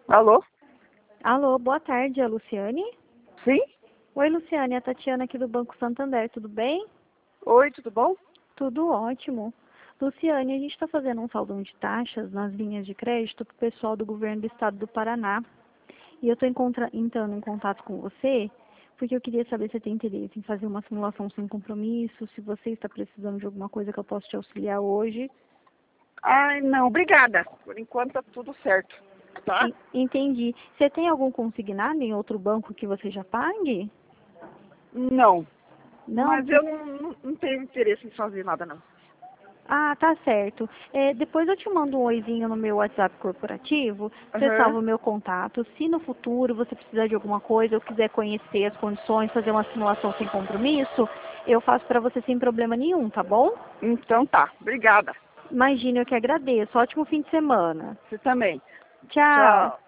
Alô? Alô, boa tarde, é a Luciane? Sim? Oi, Luciane, é a Tatiana aqui do Banco Santander, tudo bem? Oi, tudo bom? Tudo ótimo. Luciane, a gente está fazendo um saldão de taxas nas linhas de crédito para o pessoal do governo do estado do Paraná. E eu estou entrando em contato com você porque eu queria saber se você tem interesse em fazer uma simulação sem compromisso, se você está precisando de alguma coisa que eu possa te auxiliar hoje. Ai, não, obrigada. Por enquanto tá tudo certo, tá? Entendi. Você tem algum consignado em outro banco que você já pague? Não, Não? mas eu não tenho interesse em fazer nada, não. Ah, tá certo. Depois eu te mando um oizinho no meu WhatsApp corporativo, você Aham. salva o meu contato. Se no futuro você precisar de alguma coisa ou quiser conhecer as condições, fazer uma simulação sem compromisso, eu faço para você sem problema nenhum, tá bom? Então tá, obrigada. Imagina, eu que agradeço. Ótimo fim de semana. Você também. Tchau. Tchau.